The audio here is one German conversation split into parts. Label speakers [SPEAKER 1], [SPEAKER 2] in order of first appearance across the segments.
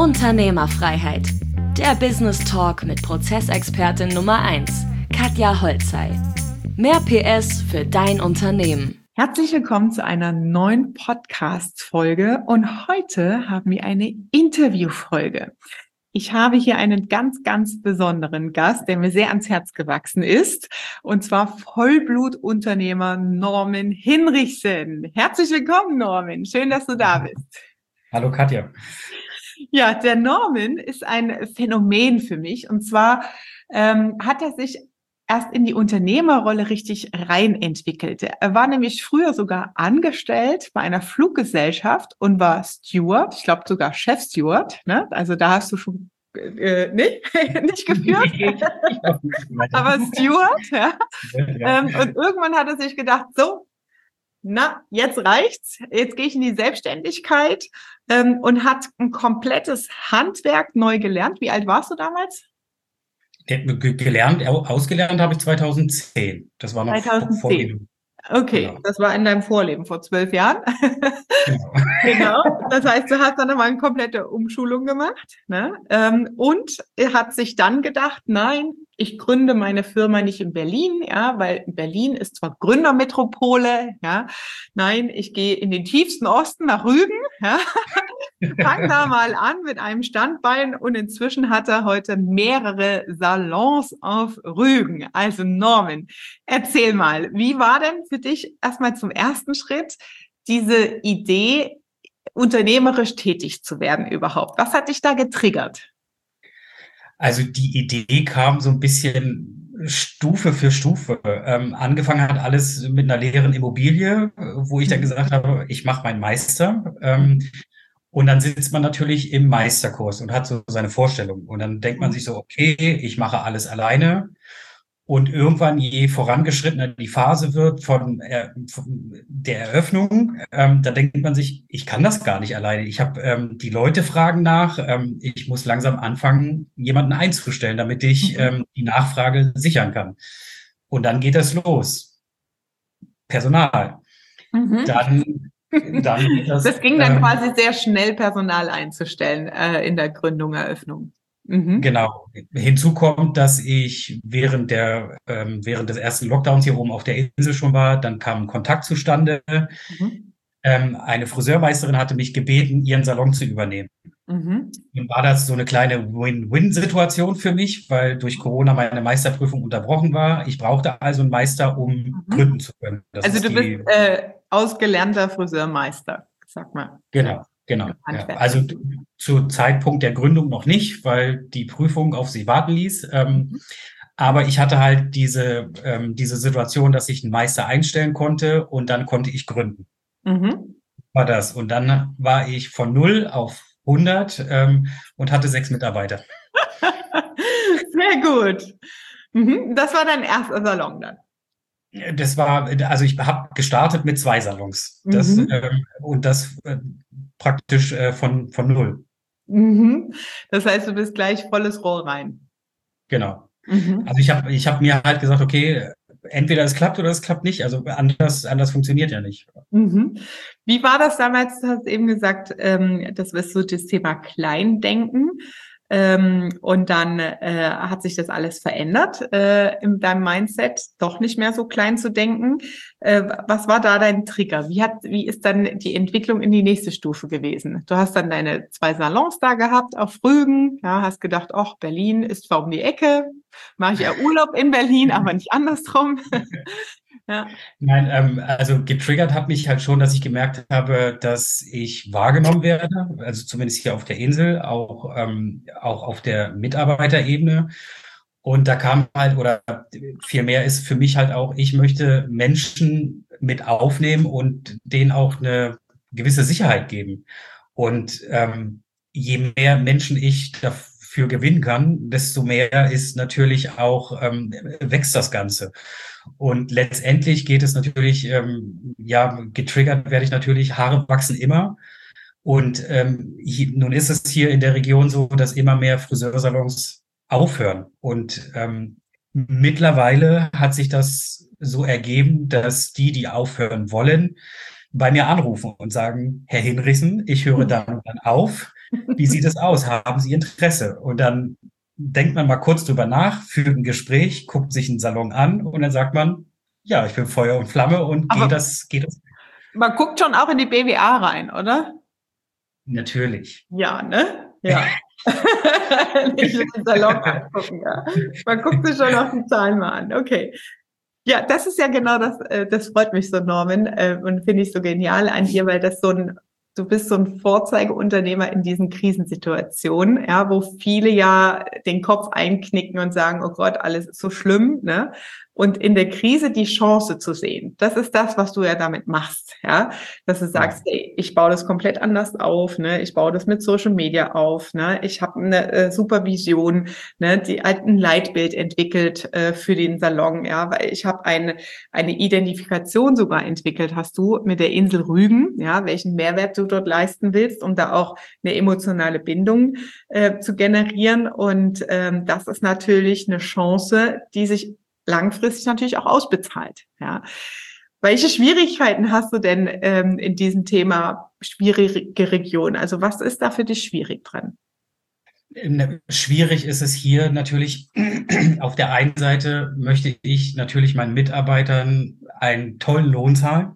[SPEAKER 1] Unternehmerfreiheit. Der Business Talk mit Prozessexpertin Nummer 1, Katja Holzei. Mehr PS für dein Unternehmen.
[SPEAKER 2] Herzlich willkommen zu einer neuen Podcast-Folge und heute haben wir eine Interview-Folge. Ich habe hier einen ganz, ganz besonderen Gast, der mir sehr ans Herz gewachsen ist, und zwar Vollblutunternehmer Norman Hinrichsen. Herzlich willkommen, Norman. Schön, dass du da bist.
[SPEAKER 3] Hallo, Katja.
[SPEAKER 2] Ja, der Norman ist ein Phänomen für mich, und zwar hat er sich erst in die Unternehmerrolle richtig rein entwickelte. Er war nämlich früher sogar angestellt bei einer Fluggesellschaft und war Steward, ich glaube sogar Chefsteward, ne? Also da hast du schon nicht geführt, aber Steward, ja. Und irgendwann hat er sich gedacht, so, jetzt reicht's, jetzt gehe ich in die Selbstständigkeit und hat ein komplettes Handwerk neu gelernt. Wie alt warst du damals?
[SPEAKER 3] Ausgelernt habe ich 2010. Das war noch
[SPEAKER 2] 2010.
[SPEAKER 3] vor Ihnen.
[SPEAKER 2] Okay, genau. Das war in deinem Vorleben vor 12 Jahren. Genau. Das heißt, du hast dann nochmal eine komplette Umschulung gemacht, ne? Und er hat sich dann gedacht, nein, ich gründe meine Firma nicht in Berlin, ja, weil Berlin ist zwar Gründermetropole, ja. Nein, ich gehe in den tiefsten Osten nach Rügen, ja. Fang da mal an mit einem Standbein und inzwischen hat er heute mehrere Salons auf Rügen. Also Norman, erzähl mal, wie war denn für dich erstmal zum ersten Schritt diese Idee, unternehmerisch tätig zu werden überhaupt? Was hat dich da getriggert?
[SPEAKER 3] Also die Idee kam so ein bisschen Stufe für Stufe. Angefangen hat alles mit einer leeren Immobilie, wo ich dann gesagt habe, ich mache meinen Meister. Und dann sitzt man natürlich im Meisterkurs und hat so seine Vorstellung. Und dann denkt man sich so, okay, ich mache alles alleine. Und irgendwann, je vorangeschrittener die Phase wird von der Eröffnung, da denkt man sich, ich kann das gar nicht alleine. Ich habe die Leute fragen nach. Ich muss langsam anfangen, jemanden einzustellen, damit ich die Nachfrage sichern kann. Und dann geht das los. Personal. Dann
[SPEAKER 2] das ging dann quasi sehr schnell, Personal einzustellen in der Gründung, Eröffnung.
[SPEAKER 3] Genau. Hinzu kommt, dass ich während des ersten Lockdowns hier oben auf der Insel schon war. Dann kam ein Kontakt zustande. Eine Friseurmeisterin hatte mich gebeten, ihren Salon zu übernehmen. Dann war das so eine kleine Win-Win-Situation für mich, weil durch Corona meine Meisterprüfung unterbrochen war. Ich brauchte also einen Meister, um gründen zu können.
[SPEAKER 2] Also du bist ausgelernter Friseurmeister, sag mal.
[SPEAKER 3] Genau. Ja. Also zu Zeitpunkt der Gründung noch nicht, weil die Prüfung auf sich warten ließ. Aber ich hatte halt diese Situation, dass ich einen Meister einstellen konnte und dann konnte ich gründen. War das. Und dann war ich von 0 auf 100 und hatte 6 Mitarbeiter.
[SPEAKER 2] Sehr gut. Das war dein erster Salon dann?
[SPEAKER 3] Also ich habe gestartet mit 2 Salons. Und das praktisch von 0.
[SPEAKER 2] Das heißt, du bist gleich volles Rohr rein.
[SPEAKER 3] Genau. Also ich hab mir halt gesagt, okay, entweder es klappt oder es klappt nicht. Also anders funktioniert ja nicht.
[SPEAKER 2] Wie war das damals? Du hast eben gesagt, das ist so das Thema Kleindenken. Und dann hat sich das alles verändert in deinem Mindset, doch nicht mehr so klein zu denken. Was war da dein Trigger? Wie ist dann die Entwicklung in die nächste Stufe gewesen? Du hast dann deine 2 Salons da gehabt auf Rügen, ja, hast gedacht, ach, Berlin ist zwar um die Ecke, mache ich ja Urlaub in Berlin, aber nicht andersrum. Ja.
[SPEAKER 3] Nein, also getriggert hat mich halt schon, dass ich gemerkt habe, dass ich wahrgenommen werde, also zumindest hier auf der Insel, auch auf der Mitarbeiterebene. Und da kam halt, oder vielmehr ist für mich halt auch, ich möchte Menschen mit aufnehmen und denen auch eine gewisse Sicherheit geben. Und je mehr Menschen ich dafür gewinnen kann, desto mehr ist natürlich auch, wächst das Ganze. Und letztendlich geht es natürlich, getriggert werde ich natürlich, Haare wachsen immer. Und nun ist es hier in der Region so, dass immer mehr Friseursalons aufhören. Und mittlerweile hat sich das so ergeben, dass die aufhören wollen, bei mir anrufen und sagen, Herr Hinrichsen, ich höre dann und dann auf. wie sieht es aus? Haben Sie Interesse? Und dann denkt man mal kurz drüber nach, führt ein Gespräch, guckt sich einen Salon an und dann sagt man, ja, ich bin Feuer und Flamme und geht
[SPEAKER 2] Aber
[SPEAKER 3] das?
[SPEAKER 2] man guckt schon auch in die BWA rein, oder?
[SPEAKER 3] Natürlich.
[SPEAKER 2] Ja, ne? Ja. Nicht in den Salon angucken, ja. Man guckt sich schon auch die Zahlen mal an. Okay. Ja, das ist ja genau das, das freut mich so, Norman, und finde ich so genial an dir, weil du bist so ein Vorzeigeunternehmer in diesen Krisensituationen, ja, wo viele ja den Kopf einknicken und sagen, oh Gott, alles ist so schlimm, ne? Und in der Krise die Chance zu sehen, das ist das, was du ja damit machst, ja, dass du sagst, hey, ich baue das komplett anders auf, ne, ich baue das mit Social Media auf, ne, ich habe eine Supervision, ne, die ein Leitbild entwickelt für den Salon, ja, weil ich habe eine Identifikation sogar entwickelt, hast du mit der Insel Rügen, ja, welchen Mehrwert du dort leisten willst, um da auch eine emotionale Bindung zu generieren, und das ist natürlich eine Chance, die sich langfristig natürlich auch ausbezahlt. Ja. Welche Schwierigkeiten hast du denn in diesem Thema schwierige Region? Also was ist da für dich schwierig dran?
[SPEAKER 3] Schwierig ist es hier natürlich. Auf der einen Seite möchte ich natürlich meinen Mitarbeitern einen tollen Lohn zahlen.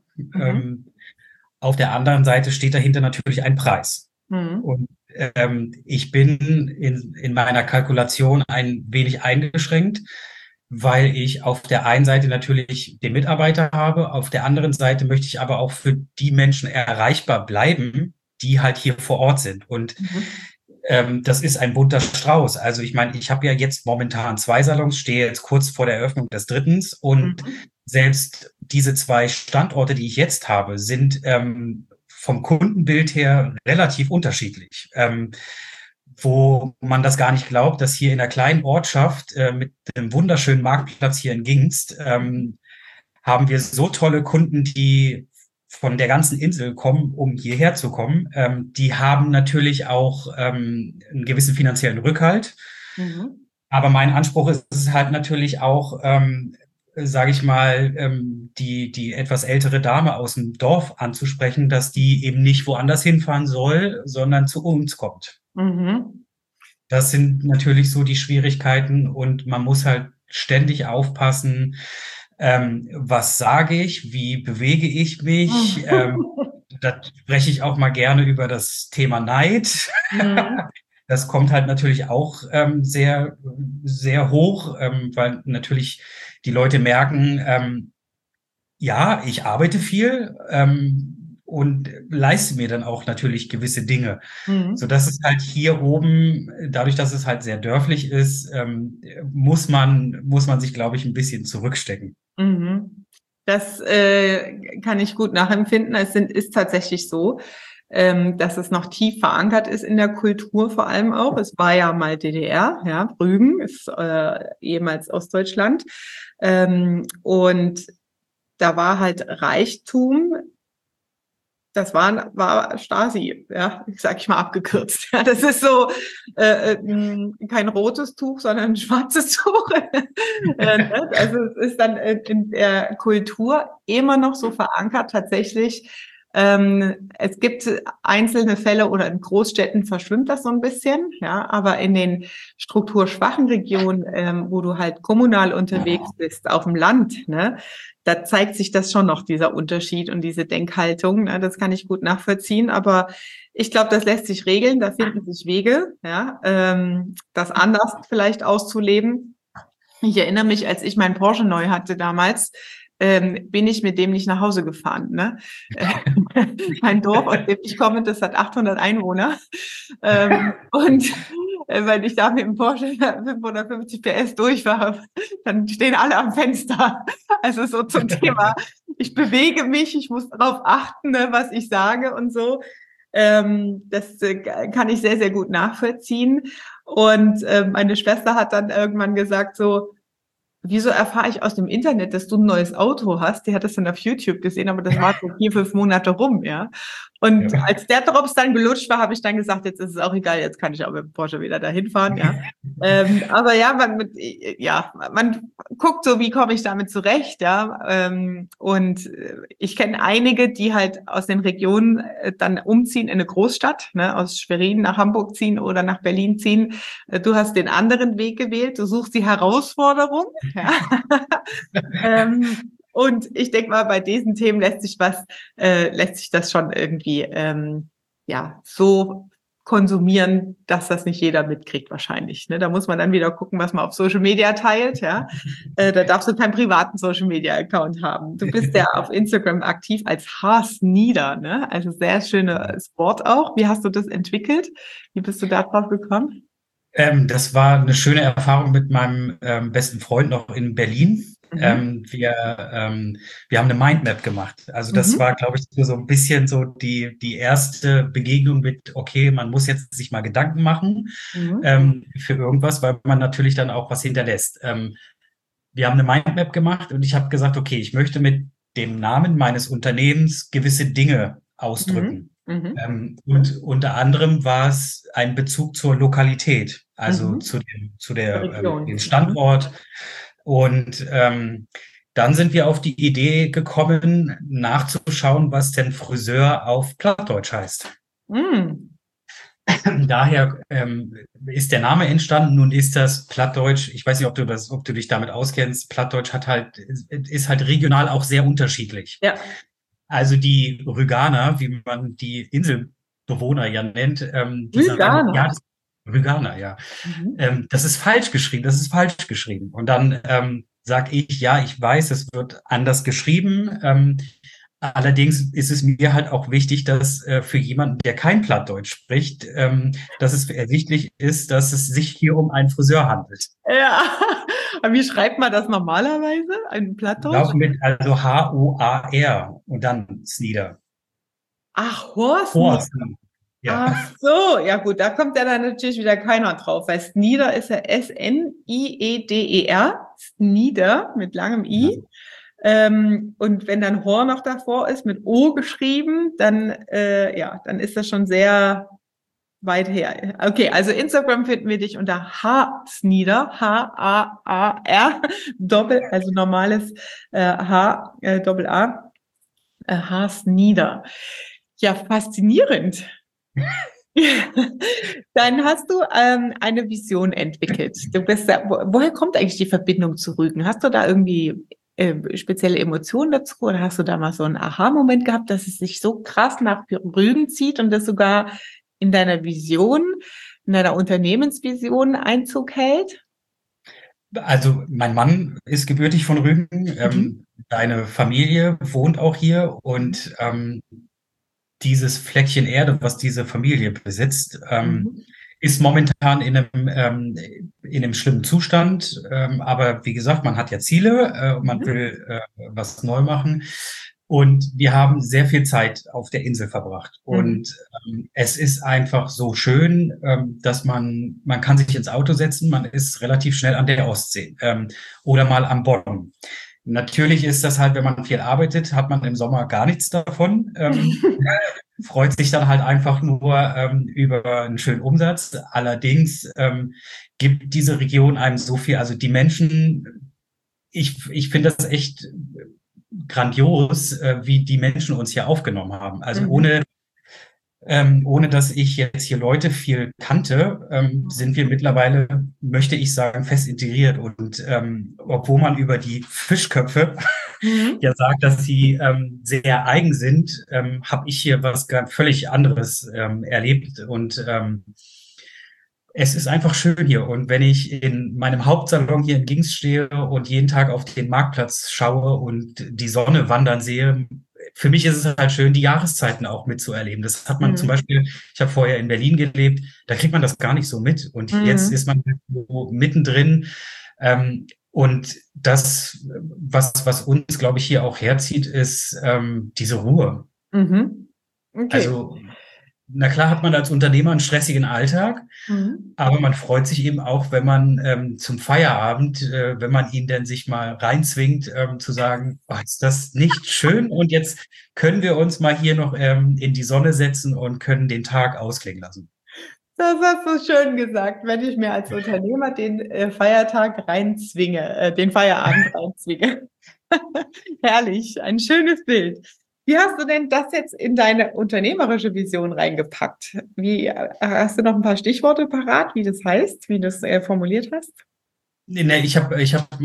[SPEAKER 3] Auf der anderen Seite steht dahinter natürlich ein Preis. Und ich bin in meiner Kalkulation ein wenig eingeschränkt, weil ich auf der einen Seite natürlich den Mitarbeiter habe, auf der anderen Seite möchte ich aber auch für die Menschen erreichbar bleiben, die halt hier vor Ort sind. Und das ist ein bunter Strauß. Also ich meine, ich habe ja jetzt momentan 2 Salons, stehe jetzt kurz vor der Eröffnung des 3. Und selbst diese 2 Standorte, die ich jetzt habe, sind vom Kundenbild her relativ unterschiedlich. Wo man das gar nicht glaubt, dass hier in der kleinen Ortschaft mit dem wunderschönen Marktplatz hier in Gingst haben wir so tolle Kunden, die von der ganzen Insel kommen, um hierher zu kommen. Die haben natürlich auch einen gewissen finanziellen Rückhalt. Aber mein Anspruch ist es halt natürlich auch, sage ich mal, die etwas ältere Dame aus dem Dorf anzusprechen, dass die eben nicht woanders hinfahren soll, sondern zu uns kommt. Das sind natürlich so die Schwierigkeiten, und man muss halt ständig aufpassen, was sage ich, wie bewege ich mich. Da spreche ich auch mal gerne über das Thema Neid. Das kommt halt natürlich auch sehr, sehr hoch, weil natürlich die Leute merken, ja, ich arbeite viel, und leiste mir dann auch natürlich gewisse Dinge. So dass es halt hier oben, dadurch, dass es halt sehr dörflich ist, muss man sich, glaube ich, ein bisschen zurückstecken.
[SPEAKER 2] Das kann ich gut nachempfinden. Ist tatsächlich so, dass es noch tief verankert ist in der Kultur vor allem auch. Es war ja mal DDR, ja, Rügen ist ehemals Ostdeutschland, und da war halt Reichtum. Das war Stasi, ja, sag ich mal abgekürzt. Ja, das ist so kein rotes Tuch, sondern ein schwarzes Tuch. Also es ist dann in der Kultur immer noch so verankert tatsächlich. Es gibt einzelne Fälle, oder in Großstädten verschwimmt das so ein bisschen, ja, aber in den strukturschwachen Regionen, wo du halt kommunal unterwegs bist, auf dem Land, ne, da zeigt sich das schon noch, dieser Unterschied und diese Denkhaltung, ne, das kann ich gut nachvollziehen, aber ich glaube, das lässt sich regeln, da finden sich Wege, ja, das anders vielleicht auszuleben. Ich erinnere mich, als ich meinen Porsche neu hatte damals, bin ich mit dem nicht nach Hause gefahren. Ne? Mein Dorf, aus dem ich komme, das hat 800 Einwohner. Und weil ich da mit dem Porsche 550 PS durchfahre, dann stehen alle am Fenster. Also so zum Thema, ich bewege mich, ich muss darauf achten, ne, was ich sage und so. Das kann ich sehr, sehr gut nachvollziehen. Und meine Schwester hat dann irgendwann gesagt so, wieso erfahre ich aus dem Internet, dass du ein neues Auto hast? Die hat das dann auf YouTube gesehen, aber das war so 4, 5 Monate rum, ja. Und als der Drops dann gelutscht war, habe ich dann gesagt, jetzt ist es auch egal, jetzt kann ich auch mit dem Porsche wieder dahin fahren, ja. Aber ja, man guckt so, wie komme ich damit zurecht, ja. Und ich kenne einige, die halt aus den Regionen dann umziehen in eine Großstadt, ne, aus Schwerin nach Hamburg ziehen oder nach Berlin ziehen. Du hast den anderen Weg gewählt, du suchst die Herausforderung, ja. Und ich denke mal, bei diesen Themen lässt sich das schon irgendwie so konsumieren, dass das nicht jeder mitkriegt wahrscheinlich. Ne? Da muss man dann wieder gucken, was man auf Social Media teilt. Ja, da darfst du keinen privaten Social Media Account haben. Du bist ja auf Instagram aktiv als Harsnieder, ne? Also sehr schönes Wort auch. Wie hast du das entwickelt? Wie bist du da drauf gekommen?
[SPEAKER 3] Das war eine schöne Erfahrung mit meinem besten Freund noch in Berlin. Wir haben eine Mindmap gemacht. Also das war, glaube ich, so ein bisschen so die erste Begegnung mit, okay, man muss jetzt sich mal Gedanken machen für irgendwas, weil man natürlich dann auch was hinterlässt. Wir haben eine Mindmap gemacht und ich habe gesagt, okay, ich möchte mit dem Namen meines Unternehmens gewisse Dinge ausdrücken. Und unter anderem war es ein Bezug zur Lokalität, also zu dem Standort. Und dann sind wir auf die Idee gekommen, nachzuschauen, was denn Friseur auf Plattdeutsch heißt. Daher ist der Name entstanden. Nun ist das Plattdeutsch, ich weiß nicht, ob du dich damit auskennst, Plattdeutsch ist halt regional auch sehr unterschiedlich. Ja. Also die Rüganer, wie man die Inselbewohner ja nennt,
[SPEAKER 2] Rüganer.
[SPEAKER 3] Rüganer, ja. Das ist falsch geschrieben. Und dann sage ich, ja, ich weiß, es wird anders geschrieben. Allerdings ist es mir halt auch wichtig, dass für jemanden, der kein Plattdeutsch spricht, dass es ersichtlich ist, dass es sich hier um einen Friseur handelt.
[SPEAKER 2] Ja, aber wie schreibt man das normalerweise? Ein Plattdeutsch?
[SPEAKER 3] Also H-O-A-R und dann Snieder.
[SPEAKER 2] Ach, Horst. Ja. Ach so, ja gut, da kommt ja dann natürlich wieder keiner drauf, weil Snieder ist ja S-N-I-E-D-E-R, Snieder mit langem I. Ja. Und wenn dann Hor noch davor ist, mit O geschrieben, dann ist das schon sehr weit her. Okay, also Instagram finden wir dich unter Harsnieder, H-A-A-R, also normales H, Doppel-A, Harsnieder. Ja, faszinierend. Dann hast du eine Vision entwickelt. Du bist woher kommt eigentlich die Verbindung zu Rügen? Hast du da irgendwie spezielle Emotionen dazu oder hast du da mal so einen Aha-Moment gehabt, dass es sich so krass nach Rügen zieht und das sogar in deiner Vision, in deiner Unternehmensvision Einzug hält?
[SPEAKER 3] Also mein Mann ist gebürtig von Rügen, deine Familie wohnt auch hier und dieses Fleckchen Erde, was diese Familie besitzt, ist momentan in einem schlimmen Zustand. Aber wie gesagt, man hat ja Ziele, man will was neu machen. Und wir haben sehr viel Zeit auf der Insel verbracht. Und es ist einfach so schön, dass man kann sich ins Auto setzen, man ist relativ schnell an der Ostsee oder mal am Bodden. Natürlich ist das halt, wenn man viel arbeitet, hat man im Sommer gar nichts davon. Freut sich dann halt einfach nur über einen schönen Umsatz. Allerdings gibt diese Region einem so viel, also die Menschen, ich finde das echt grandios, wie die Menschen uns hier aufgenommen haben. Also ohne dass ich jetzt hier Leute viel kannte, sind wir mittlerweile, möchte ich sagen, fest integriert. Und obwohl man über die Fischköpfe ja sagt, dass sie sehr eigen sind, habe ich hier was ganz völlig anderes erlebt. Und es ist einfach schön hier. Und wenn ich in meinem Hauptsalon hier in Gings stehe und jeden Tag auf den Marktplatz schaue und die Sonne wandern sehe, für mich ist es halt schön, die Jahreszeiten auch mitzuerleben. Das hat man zum Beispiel, ich habe vorher in Berlin gelebt, da kriegt man das gar nicht so mit. Und jetzt ist man so mittendrin. Und das, was uns, glaube ich, hier auch herzieht, ist diese Ruhe.
[SPEAKER 2] Okay.
[SPEAKER 3] Also na klar hat man als Unternehmer einen stressigen Alltag,
[SPEAKER 2] Mhm.
[SPEAKER 3] aber man freut sich eben auch, wenn man zum Feierabend, wenn man ihn dann sich mal reinzwingt, zu sagen, oh, ist das nicht schön? Und jetzt können wir uns mal hier noch in die Sonne setzen und können den Tag ausklingen lassen.
[SPEAKER 2] Das hast du schön gesagt, wenn ich mir als Unternehmer den Feiertag reinzwinge, den Feierabend reinzwinge. Herrlich, ein schönes Bild. Wie hast du denn das jetzt in deine unternehmerische Vision reingepackt? Hast du noch ein paar Stichworte parat, wie das heißt, wie du es formuliert hast?
[SPEAKER 3] Nee, ich hab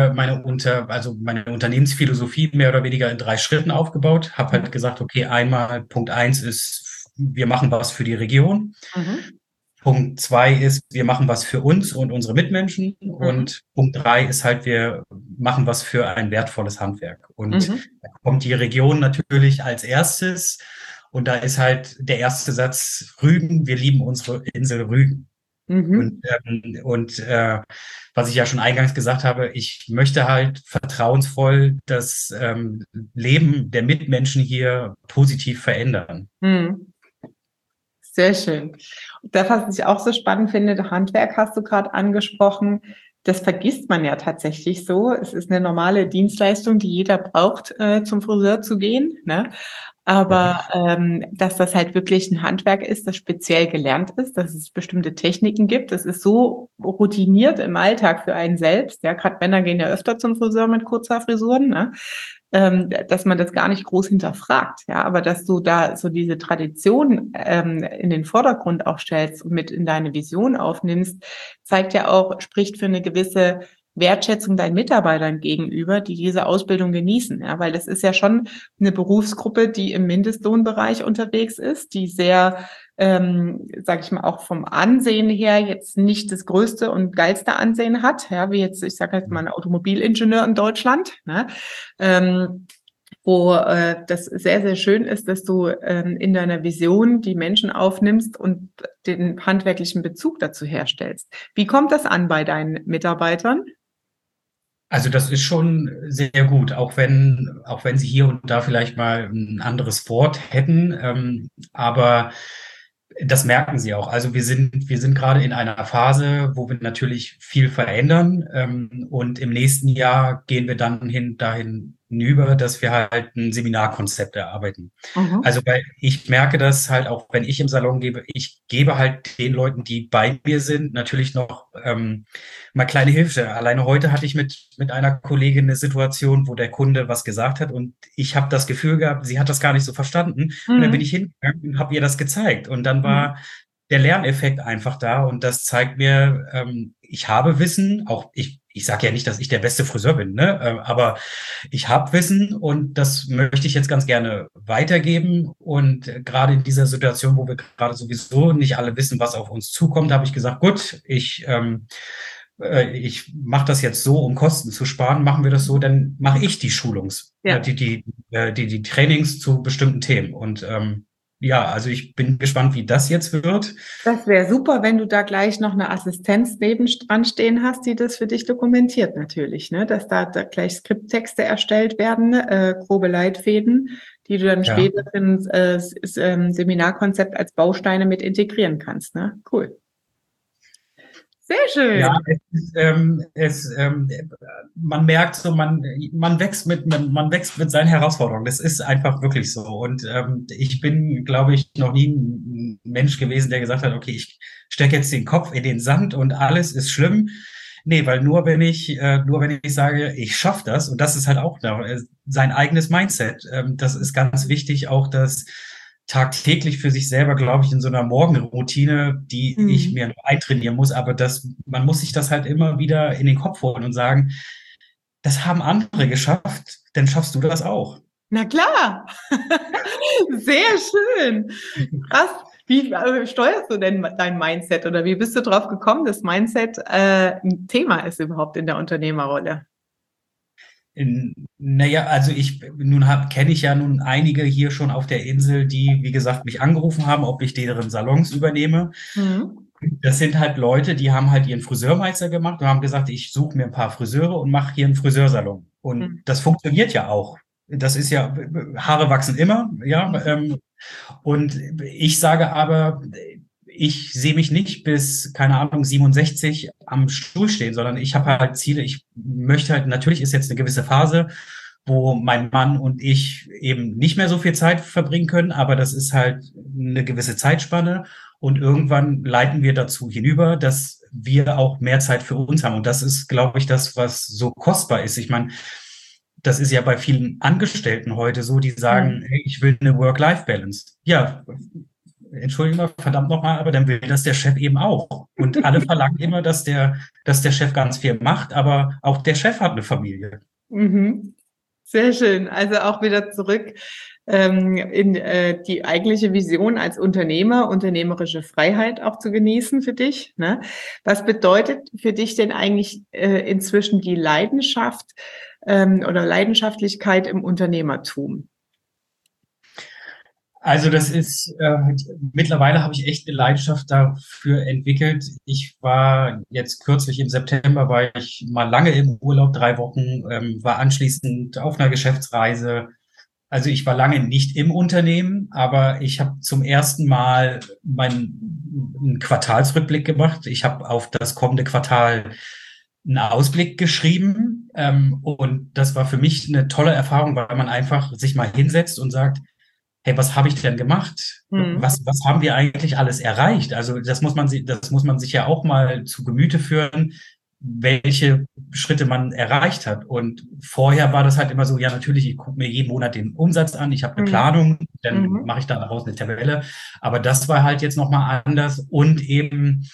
[SPEAKER 3] also meine Unternehmensphilosophie mehr oder weniger in 3 Schritten aufgebaut. Habe halt gesagt, okay, einmal Punkt 1 ist, wir machen was für die Region.
[SPEAKER 2] Mhm.
[SPEAKER 3] Punkt 2 ist, wir machen was für uns und unsere Mitmenschen.
[SPEAKER 2] Mhm.
[SPEAKER 3] Und Punkt 3 ist halt, wir machen was für ein wertvolles Handwerk. Und
[SPEAKER 2] Mhm.
[SPEAKER 3] da kommt die Region natürlich als erstes. Und da ist halt der erste Satz Rügen, wir lieben unsere Insel Rügen.
[SPEAKER 2] Mhm.
[SPEAKER 3] Und was ich ja schon eingangs gesagt habe, ich möchte halt vertrauensvoll das Leben der Mitmenschen hier positiv verändern.
[SPEAKER 2] Mhm. Sehr schön. Das, was ich auch so spannend finde, Handwerk hast du gerade angesprochen. Das vergisst man ja tatsächlich so. Es ist eine normale Dienstleistung, die jeder braucht, zum Friseur zu gehen, ne?
[SPEAKER 3] Ja.
[SPEAKER 2] Aber dass das halt wirklich ein Handwerk ist, das speziell gelernt ist, dass es bestimmte Techniken gibt. Das ist so routiniert im Alltag für einen selbst. Ja, gerade Männer gehen ja öfter zum Friseur mit kurzer Frisuren, ne? Dass man das gar nicht groß hinterfragt. Ja, aber dass du da so diese Tradition in den Vordergrund auch stellst und mit in deine Vision aufnimmst, zeigt ja auch, spricht für eine gewisse Wertschätzung deinen Mitarbeitern gegenüber, die diese Ausbildung genießen. Ja, weil das ist ja schon eine Berufsgruppe, die im Mindestlohnbereich unterwegs ist, die sehr, sage ich mal, auch vom Ansehen her jetzt nicht das größte und geilste Ansehen hat, ja, wie jetzt, ich sage jetzt mal, ein Automobilingenieur in Deutschland, ne? Wo das sehr, sehr schön ist, dass du in deiner Vision die Menschen aufnimmst und den handwerklichen Bezug dazu herstellst. Wie kommt das an bei deinen Mitarbeitern?
[SPEAKER 3] Also das ist schon sehr gut, auch wenn Sie hier und da vielleicht mal ein anderes Wort hätten, aber das merken Sie auch. Also wir sind gerade in einer Phase, wo wir natürlich viel verändern, und im nächsten Jahr gehen wir dann dahin hinüber, dass wir halt ein Seminarkonzept erarbeiten.
[SPEAKER 2] Mhm.
[SPEAKER 3] Also weil ich merke das halt auch, wenn ich im Salon gebe, ich gebe halt den Leuten, die bei mir sind, natürlich noch mal kleine Hilfe. Alleine heute hatte ich mit einer Kollegin eine Situation, wo der Kunde was gesagt hat und ich habe das Gefühl gehabt, sie hat das gar nicht so verstanden. Und dann bin
[SPEAKER 2] Mhm.
[SPEAKER 3] ich hingegangen und habe ihr das gezeigt. Und dann
[SPEAKER 2] Mhm.
[SPEAKER 3] war der Lerneffekt einfach da und das zeigt mir, ich habe Wissen, auch ich sage ja nicht, dass ich der beste Friseur bin, ne? Aber ich habe Wissen und das möchte ich jetzt ganz gerne weitergeben. Und gerade in dieser Situation, wo wir gerade sowieso nicht alle wissen, was auf uns zukommt, habe ich gesagt, gut, ich mache das jetzt so, um Kosten zu sparen. Machen wir das so, dann mache ich die
[SPEAKER 2] Ja.
[SPEAKER 3] die Trainings zu bestimmten Themen. Und ja, also ich bin gespannt, wie das jetzt wird.
[SPEAKER 2] Das wäre super, wenn du da gleich noch eine Assistenz nebendran stehen hast, die das für dich dokumentiert natürlich, ne? Dass da gleich Skripttexte erstellt werden, grobe Leitfäden, die du dann
[SPEAKER 3] Ja.
[SPEAKER 2] später ins Seminarkonzept als Bausteine mit integrieren kannst, ne? Cool. Sehr
[SPEAKER 3] Ja,
[SPEAKER 2] schön.
[SPEAKER 3] man merkt so, man wächst mit seinen Herausforderungen. Das ist einfach wirklich so. Und ich bin, glaube ich, noch nie ein Mensch gewesen, der gesagt hat, okay, ich stecke jetzt den Kopf in den Sand und alles ist schlimm. Nee, weil nur wenn ich sage, ich schaffe das, und das ist halt auch da, sein eigenes Mindset. Das ist ganz wichtig, auch das tagtäglich für sich selber, glaube ich, in so einer Morgenroutine, die ich
[SPEAKER 2] Mhm.
[SPEAKER 3] mir nur eintrainieren muss, aber man muss sich das halt immer wieder in den Kopf holen und sagen, das haben andere geschafft, dann schaffst du das auch.
[SPEAKER 2] Na klar. Sehr schön. Krass. Wie steuerst du denn dein Mindset oder wie bist du drauf gekommen, dass Mindset ein Thema ist überhaupt in der Unternehmerrolle?
[SPEAKER 3] Naja, also kenne ich ja nun einige hier schon auf der Insel, die, wie gesagt, mich angerufen haben, ob ich deren Salons übernehme.
[SPEAKER 2] Mhm.
[SPEAKER 3] Das sind halt Leute, die haben halt ihren Friseurmeister gemacht und haben gesagt, ich suche mir ein paar Friseure und mache hier einen Friseursalon. Und
[SPEAKER 2] Mhm.
[SPEAKER 3] das funktioniert ja auch. Das ist ja, Haare wachsen immer, ja. Und ich sage aber, ich sehe mich nicht bis, keine Ahnung, 67 am Stuhl stehen, sondern ich habe halt Ziele. Ich möchte halt, natürlich ist jetzt eine gewisse Phase, wo mein Mann und ich eben nicht mehr so viel Zeit verbringen können, aber das ist halt eine gewisse Zeitspanne. Und irgendwann leiten wir dazu hinüber, dass wir auch mehr Zeit für uns haben. Und das ist, glaube ich, das, was so kostbar ist. Ich meine, das ist ja bei vielen Angestellten heute so, die sagen, hey, ich will eine Work-Life-Balance. Ja, entschuldigen wir, verdammt nochmal, aber dann will das der Chef eben auch. Und alle verlangen immer, dass der Chef ganz viel macht, aber auch der Chef hat eine Familie.
[SPEAKER 2] Mhm. Sehr schön. Also auch wieder zurück in die eigentliche Vision als Unternehmer, unternehmerische Freiheit auch zu genießen für dich. Ne? Was bedeutet für dich denn eigentlich inzwischen die Leidenschaft oder Leidenschaftlichkeit im Unternehmertum?
[SPEAKER 3] Also das ist, mittlerweile habe ich echt eine Leidenschaft dafür entwickelt. Ich war jetzt kürzlich im September, war ich mal lange im Urlaub, 3 Wochen, war anschließend auf einer Geschäftsreise. Also ich war lange nicht im Unternehmen, aber ich habe zum ersten Mal einen Quartalsrückblick gemacht. Ich habe auf das kommende Quartal einen Ausblick geschrieben. Und das war für mich eine tolle Erfahrung, weil man einfach sich mal hinsetzt und sagt, hey, was habe ich denn gemacht? Was haben wir eigentlich alles erreicht? Also das muss man sich ja auch mal zu Gemüte führen, welche Schritte man erreicht hat. Und vorher war das halt immer so, ja, natürlich, ich gucke mir jeden Monat den Umsatz an, ich habe eine Planung, dann mache ich daraus eine Tabelle. Aber das war halt jetzt nochmal anders und eben,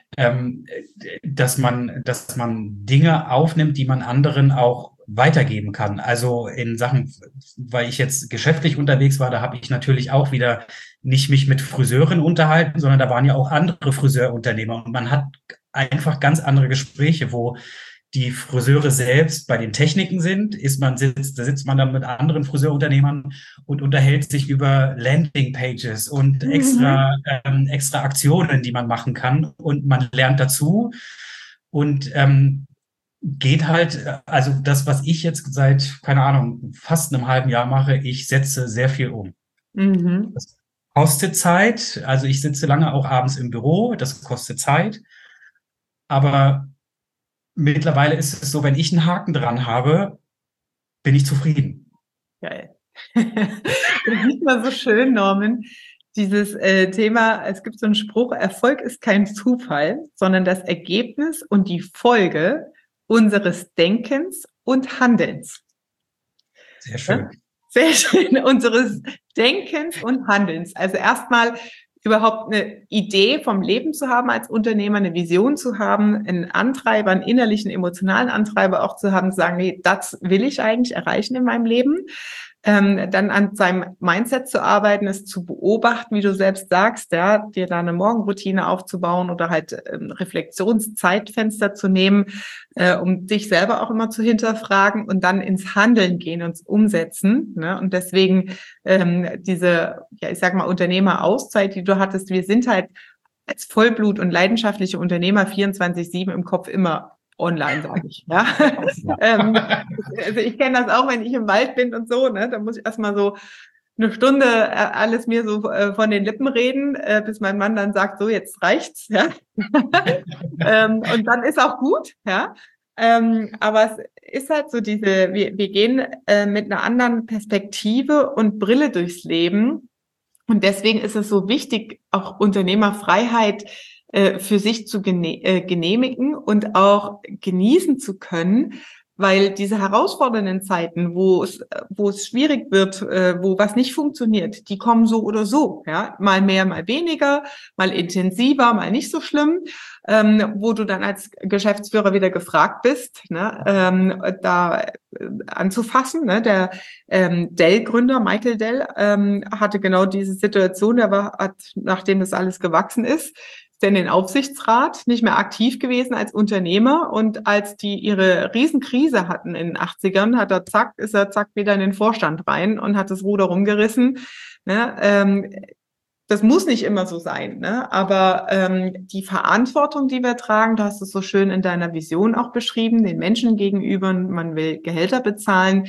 [SPEAKER 3] dass man Dinge aufnimmt, die man anderen auch weitergeben kann. Also in Sachen, weil ich jetzt geschäftlich unterwegs war, da habe ich natürlich auch wieder nicht mich mit Friseuren unterhalten, sondern da waren ja auch andere Friseurunternehmer und man hat einfach ganz andere Gespräche, wo die Friseure selbst bei den Techniken sind, da sitzt man dann mit anderen Friseurunternehmern und unterhält sich über Landingpages und extra Aktionen, die man machen kann und man lernt dazu und geht halt, also das, was ich jetzt seit, keine Ahnung, fast einem halben Jahr mache, ich setze sehr viel um. Das kostet Zeit, also ich sitze lange auch abends im Büro, das kostet Zeit, aber mittlerweile ist es so, wenn ich einen Haken dran habe, bin ich zufrieden.
[SPEAKER 2] Geil. Das sieht man so schön, Norman. Dieses Thema, es gibt so einen Spruch, Erfolg ist kein Zufall, sondern das Ergebnis und die Folge unseres Denkens und Handelns.
[SPEAKER 3] Sehr schön.
[SPEAKER 2] Ja? Sehr schön, unseres Denkens und Handelns. Also erstmal überhaupt eine Idee vom Leben zu haben als Unternehmer, eine Vision zu haben, einen Antreiber, einen innerlichen, emotionalen Antreiber auch zu haben, zu sagen, nee, das will ich eigentlich erreichen in meinem Leben. Dann an seinem Mindset zu arbeiten, es zu beobachten, wie du selbst sagst, ja, dir da eine Morgenroutine aufzubauen oder halt Reflexionszeitfenster zu nehmen, um dich selber auch immer zu hinterfragen und dann ins Handeln gehen und Umsetzen. Ne? Und deswegen diese, ja, ich sag mal, Unternehmerauszeit, die du hattest, wir sind halt als Vollblut- und leidenschaftliche Unternehmer 24/7 im Kopf immer online, sage ich. Ja? Also ich kenne das auch, wenn ich im Wald bin und so, ne, da muss ich erstmal so eine Stunde alles mir so von den Lippen reden, bis mein Mann dann sagt, so, jetzt reicht's, ja. Und dann ist auch gut, ja. Aber es ist halt so wir gehen mit einer anderen Perspektive und Brille durchs Leben. Und deswegen ist es so wichtig, auch Unternehmerfreiheit für sich zu genehmigen und auch genießen zu können, weil diese herausfordernden Zeiten, wo es schwierig wird, wo was nicht funktioniert, die kommen so oder so, ja, mal mehr, mal weniger, mal intensiver, mal nicht so schlimm, wo du dann als Geschäftsführer wieder gefragt bist, ne, da anzufassen. Ne? Der Dell-Gründer Michael Dell hatte genau diese Situation, nachdem das alles gewachsen ist, in den Aufsichtsrat, nicht mehr aktiv gewesen als Unternehmer, und als die ihre Riesenkrise hatten in den 80ern, ist er zack wieder in den Vorstand rein und hat das Ruder rumgerissen. Ne? Das muss nicht immer so sein, ne? Aber die Verantwortung, die wir tragen, du hast es so schön in deiner Vision auch beschrieben, den Menschen gegenüber, man will Gehälter bezahlen,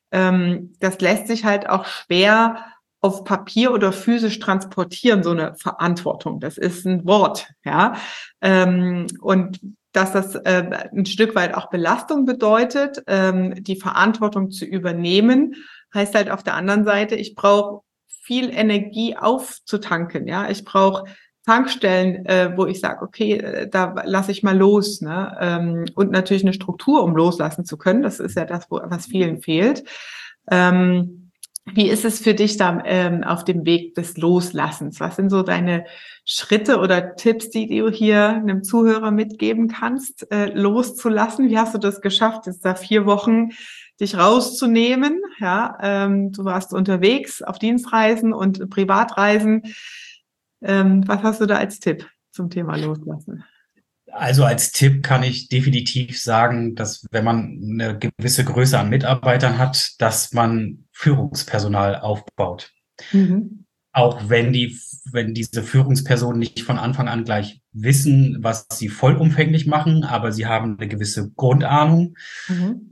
[SPEAKER 2] das lässt sich halt auch schwer auf Papier oder physisch transportieren, so eine Verantwortung. Das ist ein Wort, ja. Und dass das ein Stück weit auch Belastung bedeutet, die Verantwortung zu übernehmen, heißt halt auf der anderen Seite, ich brauche viel Energie aufzutanken, ja. Ich brauche Tankstellen, wo ich sage, okay, da lasse ich mal los, ne? Und natürlich eine Struktur, um loslassen zu können. Das ist ja das, was vielen fehlt. Wie ist es für dich da auf dem Weg des Loslassens? Was sind so deine Schritte oder Tipps, die du hier einem Zuhörer mitgeben kannst, loszulassen? Wie hast du das geschafft, jetzt da 4 Wochen dich rauszunehmen? Ja, du warst unterwegs auf Dienstreisen und Privatreisen. Was hast du da als Tipp zum Thema Loslassen?
[SPEAKER 3] Also als Tipp kann ich definitiv sagen, dass wenn man eine gewisse Größe an Mitarbeitern hat, dass man Führungspersonal aufbaut.
[SPEAKER 2] Mhm.
[SPEAKER 3] Auch wenn diese Führungspersonen nicht von Anfang an gleich wissen, was sie vollumfänglich machen, aber sie haben eine gewisse Grundahnung.
[SPEAKER 2] Mhm.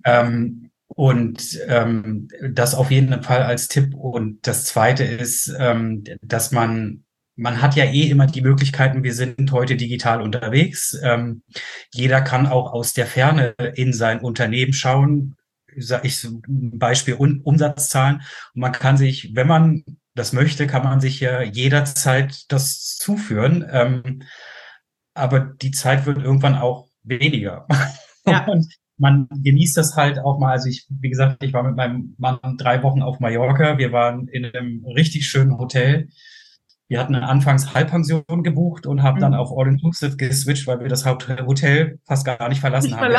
[SPEAKER 3] Das auf jeden Fall als Tipp. Und das Zweite ist, dass man hat ja eh immer die Möglichkeiten, wir sind heute digital unterwegs. Jeder kann auch aus der Ferne in sein Unternehmen schauen. Beispiel Umsatzzahlen. Und man kann sich, wenn man das möchte, kann man sich ja jederzeit das zuführen. Aber die Zeit wird irgendwann auch weniger.
[SPEAKER 2] Ja.
[SPEAKER 3] Und man genießt das halt auch mal. Also wie gesagt, ich war mit meinem Mann 3 Wochen auf Mallorca. Wir waren in einem richtig schönen Hotel. Wir hatten anfangs Halbpension gebucht und haben dann auf All-Inclusive geswitcht, weil wir das Hotel fast gar nicht verlassen haben.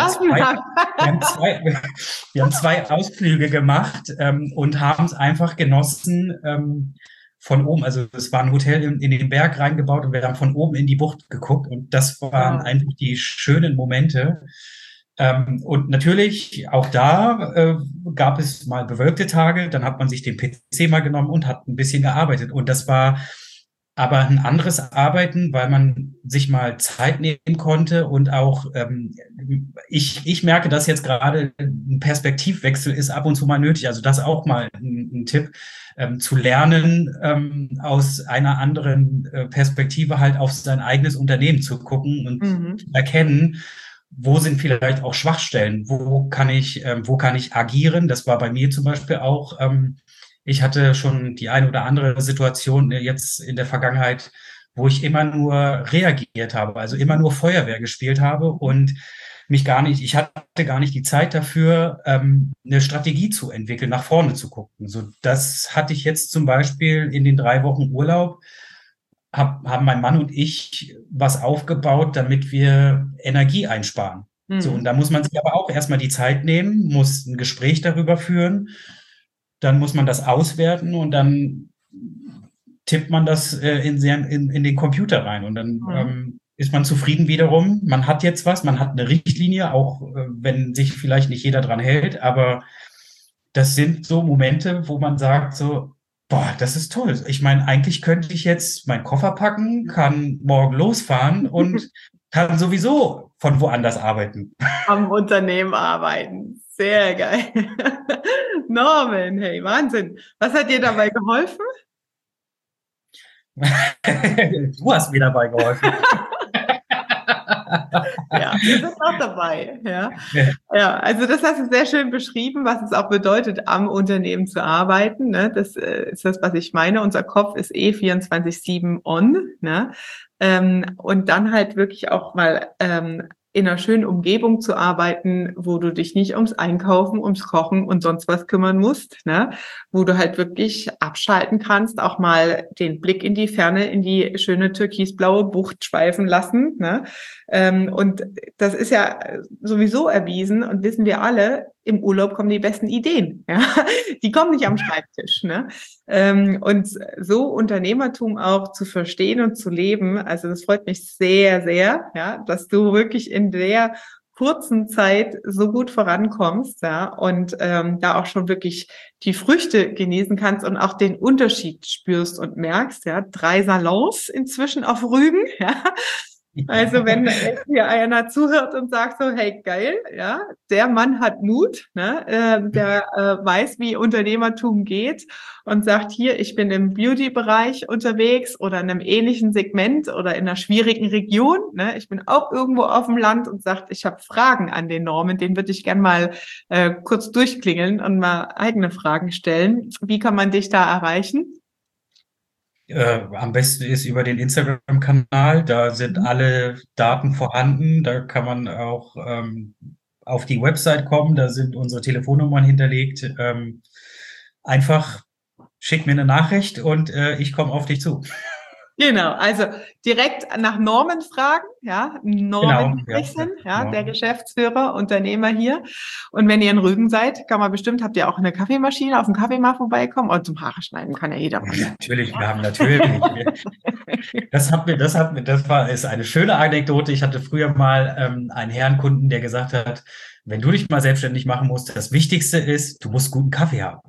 [SPEAKER 3] Wir haben 2 Ausflüge gemacht und haben es einfach genossen von oben. Also es war ein Hotel in den Berg reingebaut und wir haben von oben in die Bucht geguckt. Und das waren einfach die schönen Momente. Und natürlich, auch da gab es mal bewölkte Tage. Dann hat man sich den PC mal genommen und hat ein bisschen gearbeitet. Und das war aber ein anderes Arbeiten, weil man sich mal Zeit nehmen konnte und auch ich merke, dass jetzt gerade ein Perspektivwechsel ist ab und zu mal nötig. Also das auch mal ein Tipp, zu lernen, aus einer anderen Perspektive halt auf sein eigenes Unternehmen zu gucken und erkennen, wo sind vielleicht auch Schwachstellen, wo kann ich agieren. Das war bei mir zum Beispiel auch. Ich hatte schon die eine oder andere Situation jetzt in der Vergangenheit, wo ich immer nur reagiert habe, also immer nur Feuerwehr gespielt habe und ich hatte gar nicht die Zeit dafür, eine Strategie zu entwickeln, nach vorne zu gucken. So, das hatte ich jetzt zum Beispiel in den 3 Wochen Urlaub, haben mein Mann und ich was aufgebaut, damit wir Energie einsparen. So, und da muss man sich aber auch erstmal die Zeit nehmen, muss ein Gespräch darüber führen. Dann muss man das auswerten und dann tippt man das in den Computer rein und dann ist man zufrieden wiederum. Man hat jetzt was, man hat eine Richtlinie, auch wenn sich vielleicht nicht jeder dran hält, aber das sind so Momente, wo man sagt so, boah, das ist toll. Ich meine, eigentlich könnte ich jetzt meinen Koffer packen, kann morgen losfahren und kann sowieso von woanders arbeiten.
[SPEAKER 2] Am Unternehmen arbeiten. Sehr geil. Norman, hey, Wahnsinn. Was hat dir dabei geholfen?
[SPEAKER 3] Du hast mir dabei geholfen.
[SPEAKER 2] Ja, wir sind auch dabei. Ja, also das hast du sehr schön beschrieben, was es auch bedeutet, am Unternehmen zu arbeiten. Ne? Das ist das, was ich meine. Unser Kopf ist 24/7 on. Ne? Und dann halt wirklich auch mal in einer schönen Umgebung zu arbeiten, wo du dich nicht ums Einkaufen, ums Kochen und sonst was kümmern musst, ne? Wo du halt wirklich abschalten kannst, auch mal den Blick in die Ferne, in die schöne türkisblaue Bucht schweifen lassen, ne? Und das ist ja sowieso erwiesen und wissen wir alle, im Urlaub kommen die besten Ideen, ja? Die kommen nicht am Schreibtisch, ne? Und so Unternehmertum auch zu verstehen und zu leben, also das freut mich sehr, sehr, ja, dass du wirklich in der kurzen Zeit so gut vorankommst, ja, und da auch schon wirklich die Früchte genießen kannst und auch den Unterschied spürst und merkst, ja, 3 Salons inzwischen auf Rügen, ja. Also wenn hier einer zuhört und sagt so, hey, geil, ja, der Mann hat Mut, ne, der weiß, wie Unternehmertum geht und sagt, hier, ich bin im Beauty-Bereich unterwegs oder in einem ähnlichen Segment oder in einer schwierigen Region, ne, ich bin auch irgendwo auf dem Land und sagt, ich habe Fragen an den Norman, den würde ich gern mal kurz durchklingeln und mal eigene Fragen stellen. Wie kann man dich da erreichen?
[SPEAKER 3] Am besten ist über den Instagram-Kanal, da sind alle Daten vorhanden, da kann man auch auf die Website kommen, da sind unsere Telefonnummern hinterlegt. Einfach schick mir eine Nachricht und ich komme auf dich zu.
[SPEAKER 2] Genau, also direkt nach Norman fragen, ja, Norman Frichsen, ja, der Geschäftsführer, Unternehmer hier. Und wenn ihr in Rügen seid, kann man bestimmt, habt ihr auch eine Kaffeemaschine, auf dem Kaffee mal vorbeikommen und zum Haare schneiden kann ja jeder.
[SPEAKER 3] Natürlich, wir haben natürlich. Ist eine schöne Anekdote. Ich hatte früher mal einen Herrenkunden, der gesagt hat, wenn du dich mal selbstständig machen musst, das Wichtigste ist, du musst guten Kaffee haben.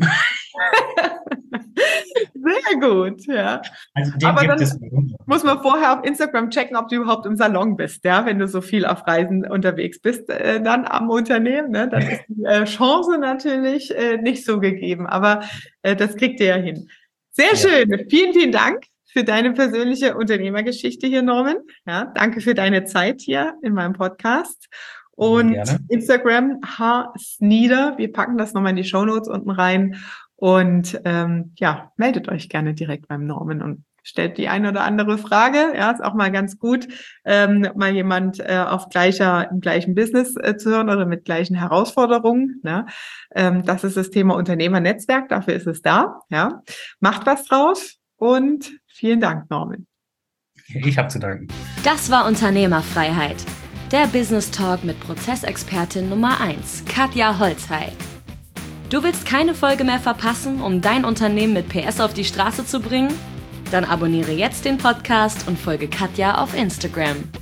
[SPEAKER 2] Sehr gut, ja.
[SPEAKER 3] Also den
[SPEAKER 2] aber
[SPEAKER 3] gibt
[SPEAKER 2] dann
[SPEAKER 3] es.
[SPEAKER 2] Muss man vorher auf Instagram checken, ob du überhaupt im Salon bist, ja, wenn du so viel auf Reisen unterwegs bist, dann am Unternehmen, ne, dann ist die Chance natürlich nicht so gegeben, aber das kriegt ihr ja hin. Sehr schön, vielen, vielen Dank für deine persönliche Unternehmergeschichte hier, Norman. Ja, danke für deine Zeit hier in meinem Podcast. Und Instagram, @sneeder, wir packen das nochmal in die Shownotes unten rein. Und ja, meldet euch gerne direkt beim Norman und stellt die eine oder andere Frage. Ja, ist auch mal ganz gut, mal jemand im gleichen Business zu hören oder mit gleichen Herausforderungen. Ne? Das ist das Thema Unternehmernetzwerk, dafür ist es da. Ja, macht was draus und vielen Dank, Norman.
[SPEAKER 3] Ich habe zu danken.
[SPEAKER 1] Das war Unternehmerfreiheit, der Business Talk mit Prozessexpertin Nummer 1, Katja Holzhey. Du willst keine Folge mehr verpassen, um dein Unternehmen mit PS auf die Straße zu bringen? Dann abonniere jetzt den Podcast und folge Katja auf Instagram.